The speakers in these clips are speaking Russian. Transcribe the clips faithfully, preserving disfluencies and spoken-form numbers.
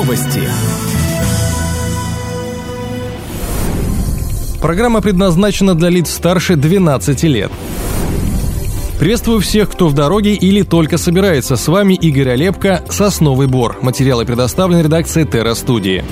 Новости. Программа предназначена для лиц старше двенадцати лет. Приветствую всех, кто в дороге или только собирается. С вами Игорь Олепко, «Сосновый Бор». Материалы предоставлены редакцией Терра Студии.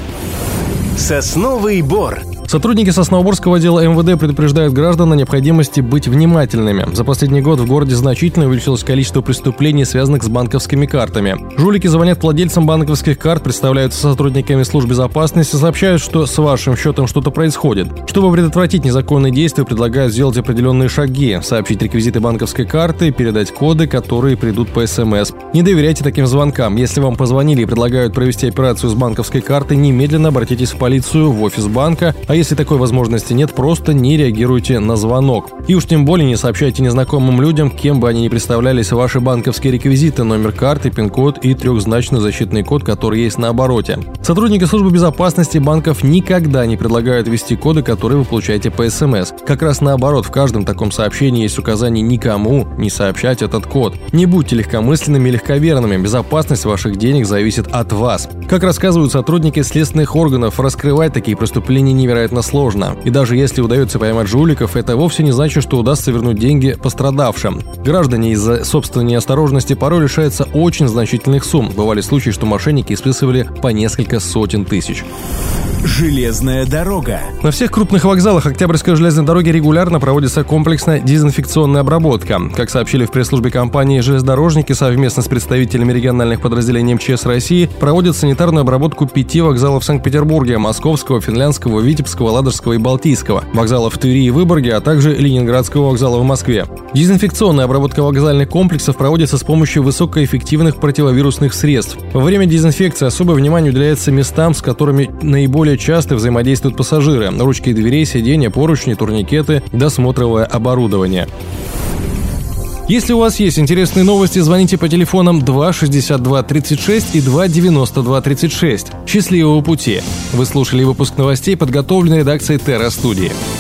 «Сосновый Бор». Сотрудники Сосновоборского отдела эм вэ дэ предупреждают граждан о необходимости быть внимательными. За последний год в городе значительно увеличилось количество преступлений, связанных с банковскими картами. Жулики звонят владельцам банковских карт, представляются сотрудниками служб безопасности, сообщают, что с вашим счетом что-то происходит. Чтобы предотвратить незаконные действия, предлагают сделать определенные шаги, сообщить реквизиты банковской карты, передать коды, которые придут по эс эм эс. Не доверяйте таким звонкам. Если вам позвонили и предлагают провести операцию с банковской картой, немедленно обратитесь в полицию, в офис банка, а если такой возможности нет, просто не реагируйте на звонок. И уж тем более не сообщайте незнакомым людям, кем бы они ни представлялись, ваши банковские реквизиты, номер карты, пин-код и трехзначный защитный код, который есть на обороте. Сотрудники службы безопасности банков никогда не предлагают ввести коды, которые вы получаете по эс эм эс. Как раз наоборот, в каждом таком сообщении есть указание никому не сообщать этот код. Не будьте легкомысленными и легковерными, безопасность ваших денег зависит от вас. Как рассказывают сотрудники следственных органов, раскрывать такие преступления невероятно сложно. И даже если удается поймать жуликов, это вовсе не значит, что удастся вернуть деньги пострадавшим. Граждане из-за собственной неосторожности порой лишаются очень значительных сумм. Бывали случаи, что мошенники списывали по несколько сотен тысяч. Железная дорога. На всех крупных вокзалах Октябрьской железной дороги регулярно проводится комплексная дезинфекционная обработка. Как сообщили в пресс-службе компании, железнодорожники совместно с представителями региональных подразделений эм че эс России проводят санитарную обработку пяти вокзалов в Санкт-Петербурге: Московского, Финляндского, Витебского, Ладожского и Балтийского, вокзалов в Твери и Выборге, а также Ленинградского вокзала в Москве. Дезинфекционная обработка вокзальных комплексов проводится с помощью высокоэффективных противовирусных средств. Во время дезинфекции особое внимание уделяется местам, с которыми наиболее часто взаимодействуют пассажиры: ручки дверей, сиденья, поручни, турникеты, досмотровое оборудование. Если у вас есть интересные новости, звоните по телефонам два шестьдесят два тридцать шесть и два девяносто два тридцать шесть. Счастливого пути! Вы слушали выпуск новостей, подготовленный редакцией Терра Студии.